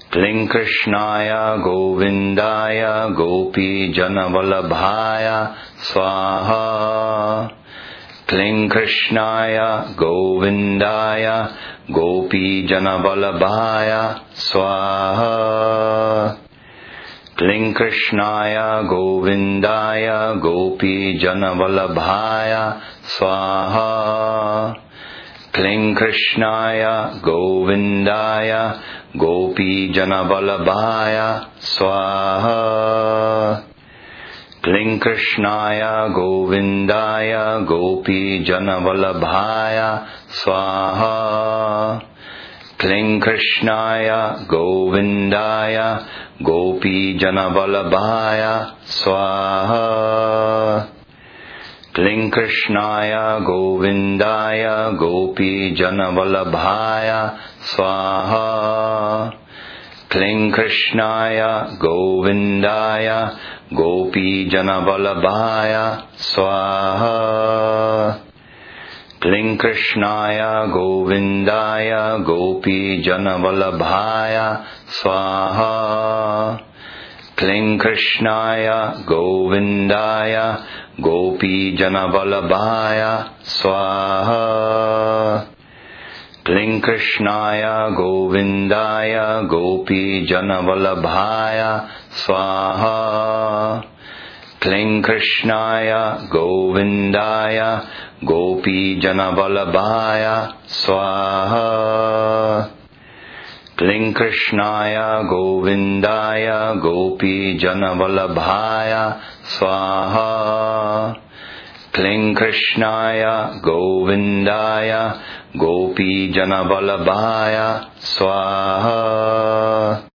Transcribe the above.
क्लीं कृष्णाय गोविन्दाय गोपीजनवल्लभाय स्वाहा क्लीं कृष्णाय गोविन्दाय गोपीजनवल्लभाय स्वाहा क्लीं कृष्णाय गोविन्दाय गोपीजनवल्लभाय स्वाहा क्लीं कृष्णाय गोविन्दाय गोपीजनवल्लभाय स्वाहा क्लीं कृष्णाय गोविन्दाय गोपीजनवल्लभाय स्वाहा क्लीं कृष्णाय गोविन्दाय गोपीजनवल्लभाय स्वाहा क्लीं कृष्णाय गोविन्दाय गोपीजनवल्लभाय स्वाहा क्लीं कृष्णाय गोविन्दाय गोपीजनवल्लभाय स्वाहा क्लीं कृष्णाय गोविन्दाय गोपीजनवल्लभाय स्वाहा क्लीं कृष्णाय गोविन्दाय गोपीजनवल्लभाय स्वाहा क्लीं कृष्णाय गोविन्दाय गोपीजनवल्लभाय स्वाहा क्लीं कृष्णाय गोविन्दाय गोपीजनवल्लभाय स्वाहा क्लीं कृष्णाय गोविन्दाय गोपीजनवल्लभाय स्वाहा क्लीं कृष्णाय गोविन्दाय गोपीजनवल्लभाय स्वाहा